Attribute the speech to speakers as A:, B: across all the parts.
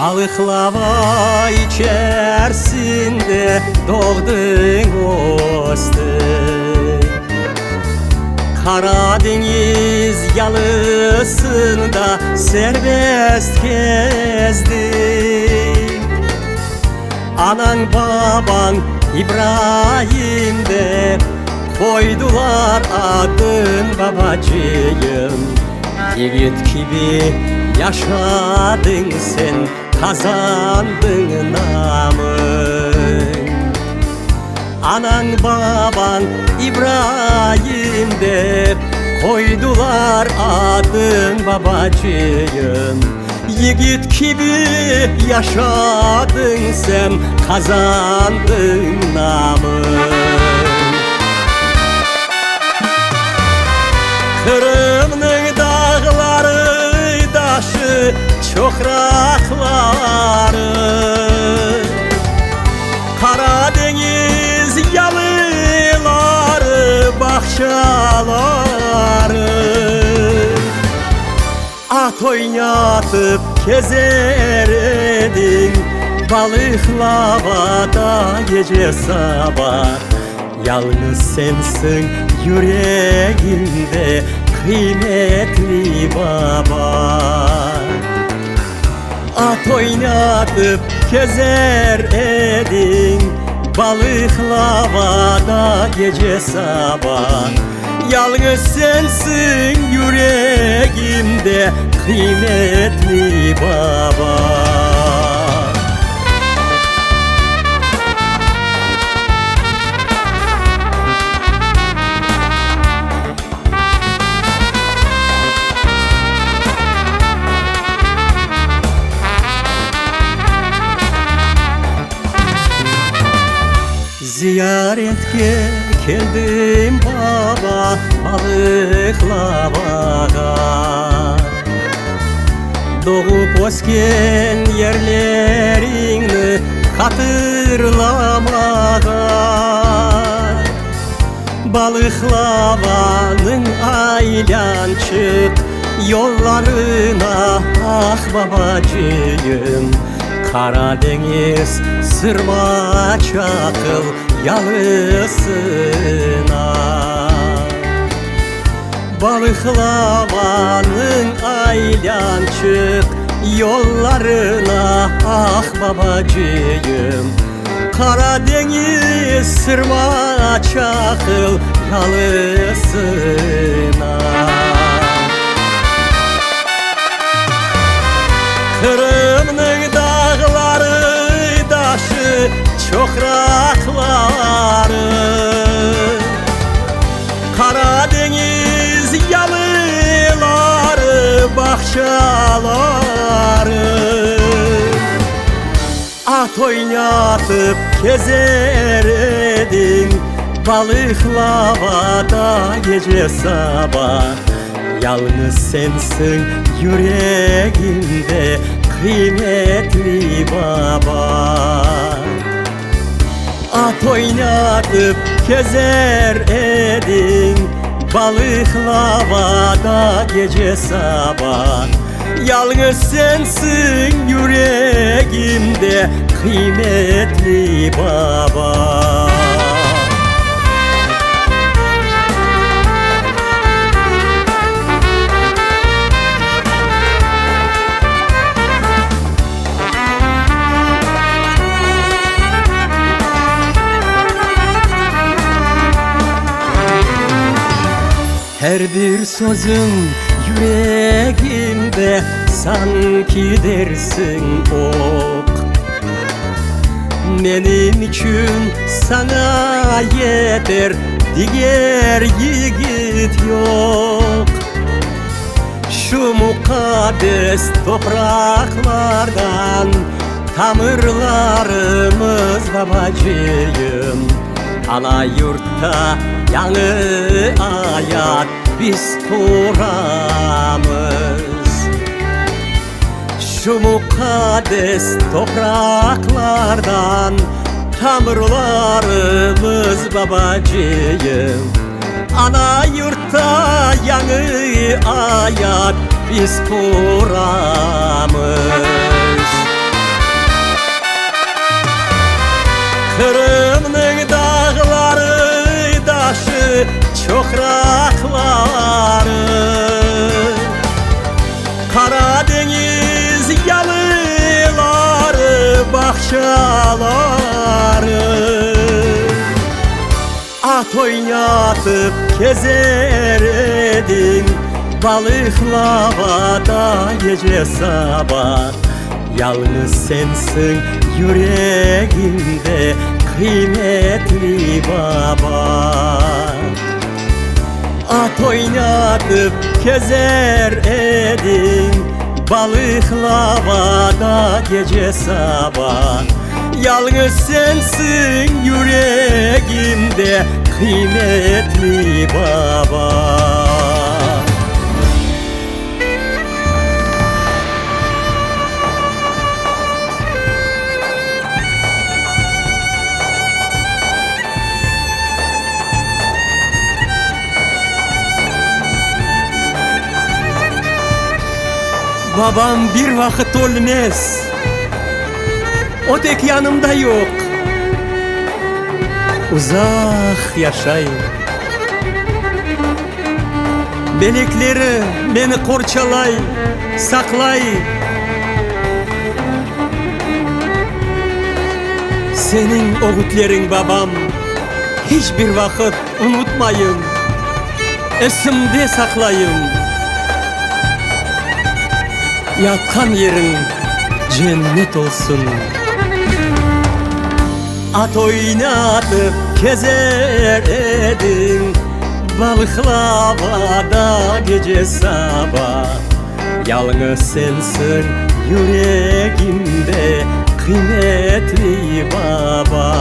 A: Balıklava içerisinde doğdun ostu. Karadeniz yalısında serbest gezdin. Anan baban İbrahim'de koydular adın babacığım. Yiğit gibi yaşadın sen, kazandın namın. Anan baban İbrahim'de koydular adın babacığım. Yiğit gibi yaşadın sen, kazandın namın. Kırım'nın dağları, taşı, çokrakları, Karadeniz yalıları, bahçaları. At oynatıp gezer edin balıklavada gece sabah. Yalnız sensin yüreğimde kıymetli baba. At oynatıp gezer edin balıklavada gece sabah. Yalnız sensin yüreğimde kıymetli baba. Ziyaretke geldim baba balıklavada. Doğup ösken yerlerini hatırlamağa. Balıklavanın aylançık yollarına ah babacığım. Karadeniz sırma çakıl yalısına. Balıklavanın aylançık yollarına ah babacığım. Karadeniz sırma çakıl yalısına. Kırım'nın dağları, taşı, çokrakları, Karadeniz yalıları, bahçaları. At oynatıp gezer edin balıklavada gece sabah. Yalnız sensin yüreğimde kıymetli baba. At oynatıp gezer edin balıklavada gece sabah. Yalnız sensin yüreğimde kıymetli baba. Her bir sözün yüreğimde sanki dersin ok. Benim için sana yeter diğer yiğit yok. Şu mukaddes topraklardan tamırlarımız babacığım. Ana yurtta yanı hayat biz kuramız. Şu mukaddes topraklardan tamırlarımız babacığım. Ana yurtta yanı hayat biz kuramız. çokrakları, Karadeniz yalıları, bahçaları. At oynatıp gezer edin balıklavada gece sabah. Yalnız sensin yüreğimde kıymetli baba. At oynatıp gezer edin balıklavada gece sabah. Yalnız sensin yüreğimde kıymetli baba. Babam bir vakit olmaz, o tek yanımda yok. Uzak yaşay, belekleri beni korçalay, saklay. Senin öğütlerin babam, hiçbir vakit unutmayın, esimde saklayın. Yatkan yerin cennet olsun. At oynatıp gezer edin balıklavada gece sabah. Yalnız sensin yüreğimde kıymetli baba.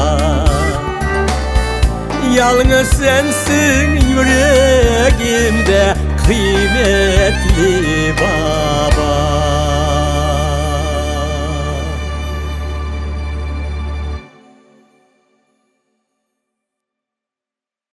A: Yalnız sensin yüreğimde kıymetli baba.